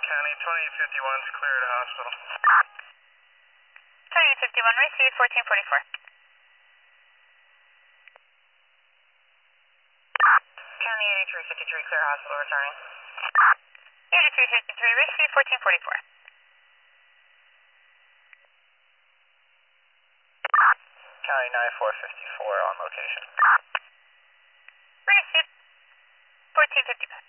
County 2051's clear to hospital. 2051, receive 1444. County 8353 clear hospital returning. 8353, receive 1444. County 9454 on location. Receive 1455.